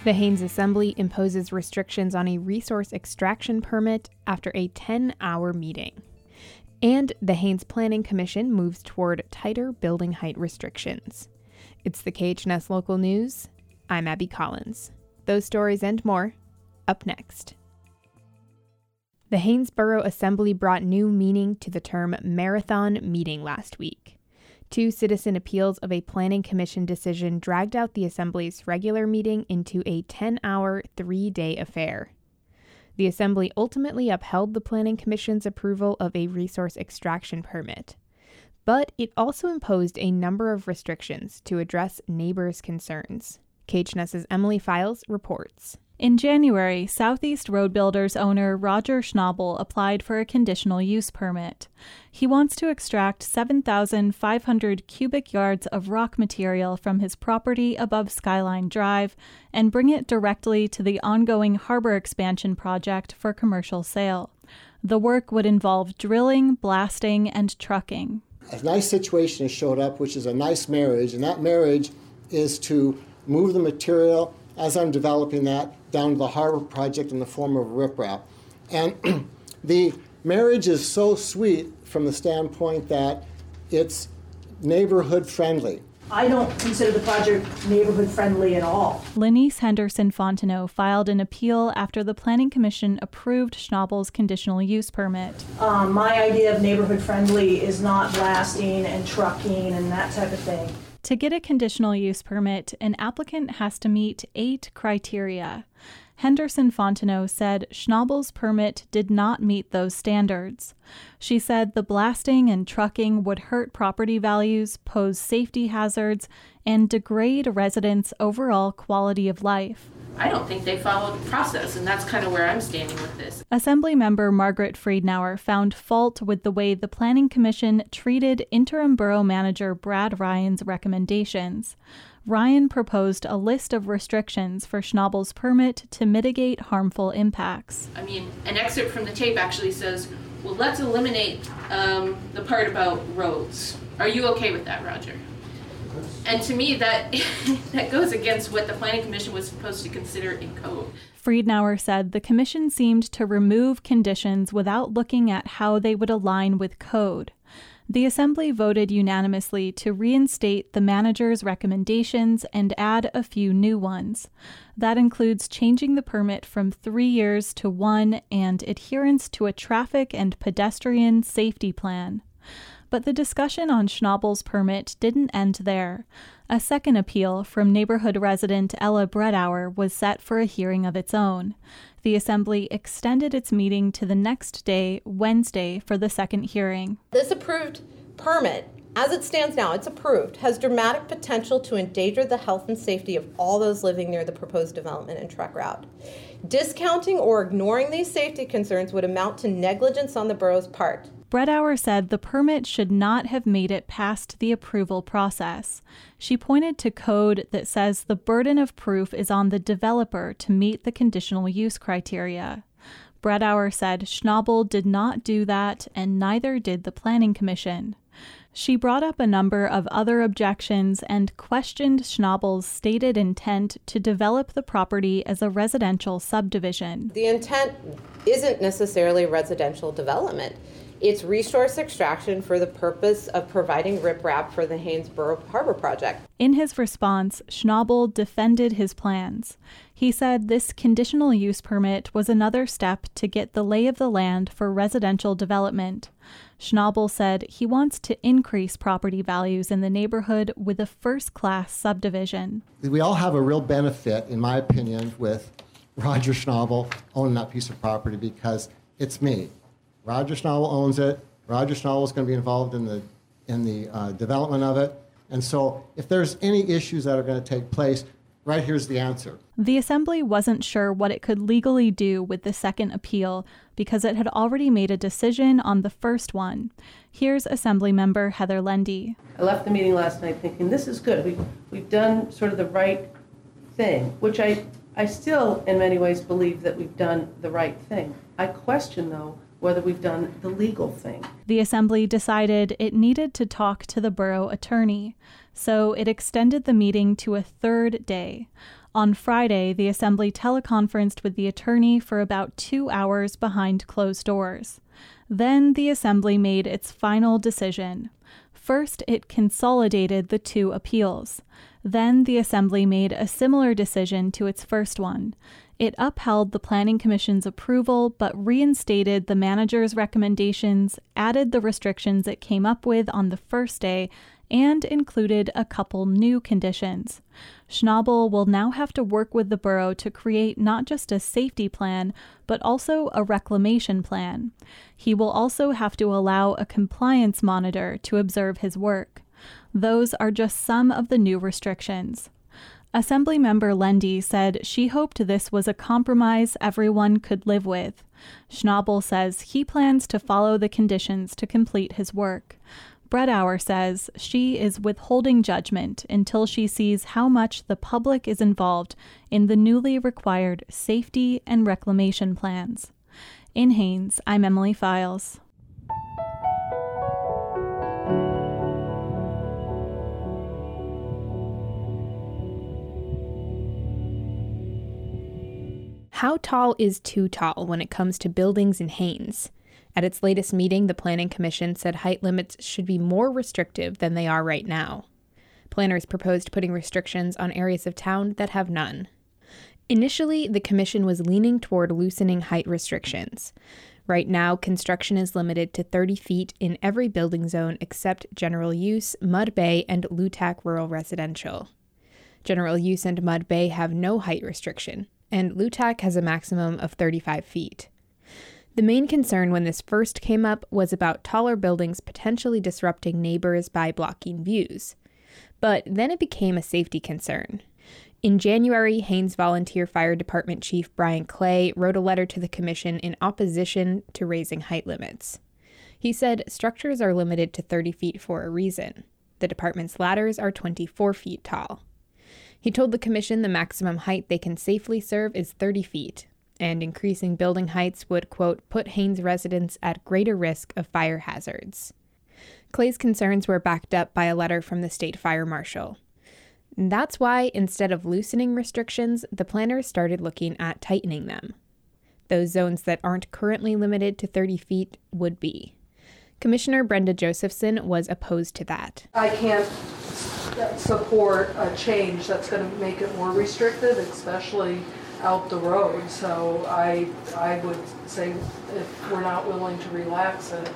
The Haines Assembly imposes restrictions on a resource extraction permit after a 10-hour meeting. And the Haines Planning Commission moves toward tighter building height restrictions. It's the KHNS Local News. I'm Abby Collins. Those stories and more, up next. The Haynesboro Assembly brought new meaning to the term marathon meeting last week. 2 citizen appeals of a planning commission decision dragged out the Assembly's regular meeting into a 10-hour, 3-day affair. The Assembly ultimately upheld the Planning Commission's approval of a resource extraction permit, but it also imposed a number of restrictions to address neighbors' concerns. KHNS's Emily Files reports. In January, Southeast Road Builders owner Roger Schnabel applied for a conditional use permit. He wants to extract 7,500 cubic yards of rock material from his property above Skyline Drive and bring it directly to the ongoing harbor expansion project for commercial sale. The work would involve drilling, blasting, and trucking. A nice situation has showed up, which is a nice marriage, and that marriage is to move the material, as I'm developing that, down to the harbor project in the form of riprap. And the marriage is so sweet from the standpoint that it's neighborhood friendly. I don't consider the project neighborhood friendly at all. Lenice Henderson Fontenot filed an appeal after the Planning Commission approved Schnabel's conditional use permit. My idea of neighborhood friendly is not blasting and trucking and that type of thing. To get a conditional use permit, an applicant has to meet 8 criteria. Henderson Fontenot said Schnabel's permit did not meet those standards. She said the blasting and trucking would hurt property values, pose safety hazards, and degrade residents' overall quality of life. I don't think they followed the process, and that's kind of where I'm standing with this. Assemblymember Margaret Friedenauer found fault with the way the Planning Commission treated interim borough manager Brad Ryan's recommendations. Ryan proposed a list of restrictions for Schnabel's permit to mitigate harmful impacts. I mean, an excerpt from the tape actually says, well, let's eliminate the part about roads. Are you okay with that, Roger? And to me, that goes against what the Planning Commission was supposed to consider in code. Friedenauer said the commission seemed to remove conditions without looking at how they would align with code. The Assembly voted unanimously to reinstate the manager's recommendations and add a few new ones. That includes changing the permit from 3 years to 1 and adherence to a traffic and pedestrian safety plan. But the discussion on Schnabel's permit didn't end there. A second appeal from neighborhood resident Ella Bredauer was set for a hearing of its own. The Assembly extended its meeting to the next day, Wednesday, for the second hearing. This approved permit, as it stands now, it's approved, has dramatic potential to endanger the health and safety of all those living near the proposed development and truck route. Discounting or ignoring these safety concerns would amount to negligence on the borough's part. Bredauer said the permit should not have made it past the approval process. She pointed to code that says the burden of proof is on the developer to meet the conditional use criteria. Bredauer said Schnabel did not do that, and neither did the Planning Commission. She brought up a number of other objections and questioned Schnabel's stated intent to develop the property as a residential subdivision. The intent isn't necessarily residential development. It's resource extraction for the purpose of providing riprap for the Haynesboro Harbor project. In his response, Schnabel defended his plans. He said this conditional use permit was another step to get the lay of the land for residential development. Schnabel said he wants to increase property values in the neighborhood with a first-class subdivision. We all have a real benefit, in my opinion, with Roger Schnabel owning that piece of property because it's me. Roger Schnabel owns it. Roger Schnabel is going to be involved in the development of it. And so if there's any issues that are going to take place, right here's the answer. The Assembly wasn't sure what it could legally do with the second appeal because it had already made a decision on the first one. Here's Assemblymember Heather Lendy. I left the meeting last night thinking, this is good. We've done sort of the right thing, which I still, in many ways, believe that we've done the right thing. I question, though, whether we've done the legal thing. The Assembly decided it needed to talk to the borough attorney, so it extended the meeting to a third day. On Friday, the Assembly teleconferenced with the attorney for about 2 hours behind closed doors. Then the Assembly made its final decision. First, it consolidated the 2 appeals. Then the Assembly made a similar decision to its first one. It upheld the Planning Commission's approval but reinstated the manager's recommendations, added the restrictions it came up with on the first day, and included a couple new conditions. Schnabel will now have to work with the borough to create not just a safety plan, but also a reclamation plan. He will also have to allow a compliance monitor to observe his work. Those are just some of the new restrictions. Assemblymember Lendy said she hoped this was a compromise everyone could live with. Schnabel says he plans to follow the conditions to complete his work. Bredauer says she is withholding judgment until she sees how much the public is involved in the newly required safety and reclamation plans. In Haines, I'm Emily Files. How tall is too tall when it comes to buildings in Haines? At its latest meeting, the Planning Commission said height limits should be more restrictive than they are right now. Planners proposed putting restrictions on areas of town that have none. Initially, the Commission was leaning toward loosening height restrictions. Right now, construction is limited to 30 feet in every building zone except general use, Mud Bay, and LUTAC rural residential. General use and Mud Bay have no height restriction, and LUTAC has a maximum of 35 feet. The main concern when this first came up was about taller buildings potentially disrupting neighbors by blocking views. But then it became a safety concern. In January, Haines Volunteer Fire Department Chief Brian Clay wrote a letter to the Commission in opposition to raising height limits. He said structures are limited to 30 feet for a reason. The department's ladders are 24 feet tall. He told the Commission the maximum height they can safely serve is 30 feet. And increasing building heights would, quote, put Haines residents at greater risk of fire hazards. Clay's concerns were backed up by a letter from the state fire marshal. That's why, instead of loosening restrictions, the planners started looking at tightening them. Those zones that aren't currently limited to 30 feet would be. Commissioner Brenda Josephson was opposed to that. I can't support a change that's going to make it more restrictive, especially out the road. So I would say if we're not willing to relax it,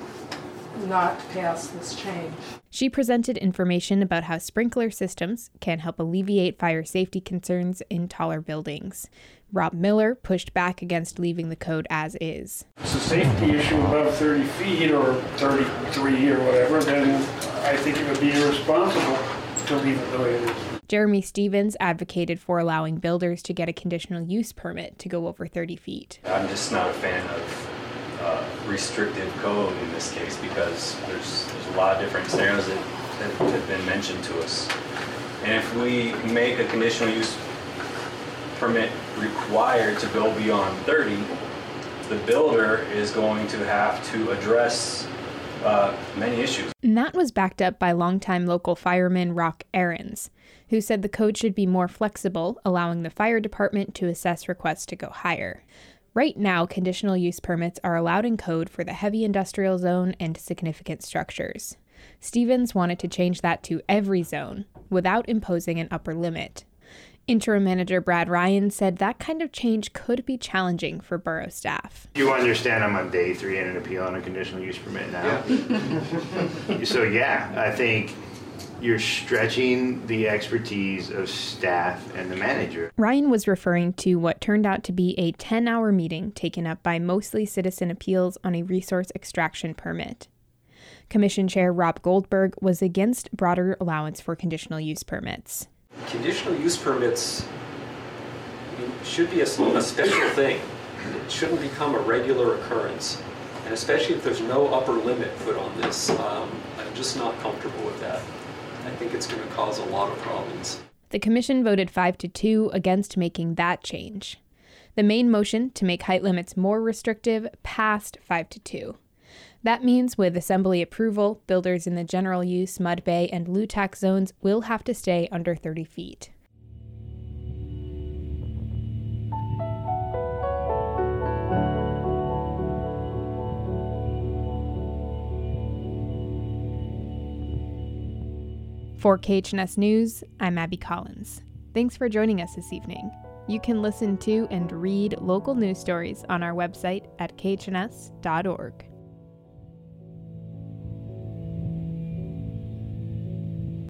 not pass this change. She presented information about how sprinkler systems can help alleviate fire safety concerns in taller buildings. Rob Miller pushed back against leaving the code as is. It's a safety issue above 30 feet or 33 or whatever, then I think it would be irresponsible to leave it the way it is. Jeremy Stevens advocated for allowing builders to get a conditional use permit to go over 30 feet. I'm just not a fan of restrictive code in this case because there's a lot of different scenarios that have been mentioned to us. And if we make a conditional use permit required to go beyond 30, the builder is going to have to address many issues. And that was backed up by longtime local fireman Rock Aarons, who said the code should be more flexible, allowing the fire department to assess requests to go higher. Right now, conditional use permits are allowed in code for the heavy industrial zone and significant structures. Stevens wanted to change that to every zone, without imposing an upper limit. Interim Manager Brad Ryan said that kind of change could be challenging for borough staff. You understand I'm on day 3 in an appeal on a conditional use permit now. Yeah. So yeah, I think you're stretching the expertise of staff and the manager. Ryan was referring to what turned out to be a 10-hour meeting taken up by mostly citizen appeals on a resource extraction permit. Commission Chair Rob Goldberg was against broader allowance for conditional use permits. Conditional use permits should be a special thing. It shouldn't become a regular occurrence. And especially if there's no upper limit put on this, I'm just not comfortable with that. I think it's going to cause a lot of problems. The commission voted 5-2 against making that change. The main motion to make height limits more restrictive passed 5-2. That means with Assembly approval, builders in the general use, Mud Bay, and LUTAC zones will have to stay under 30 feet. For KHNS News, I'm Abby Collins. Thanks for joining us this evening. You can listen to and read local news stories on our website at khns.org.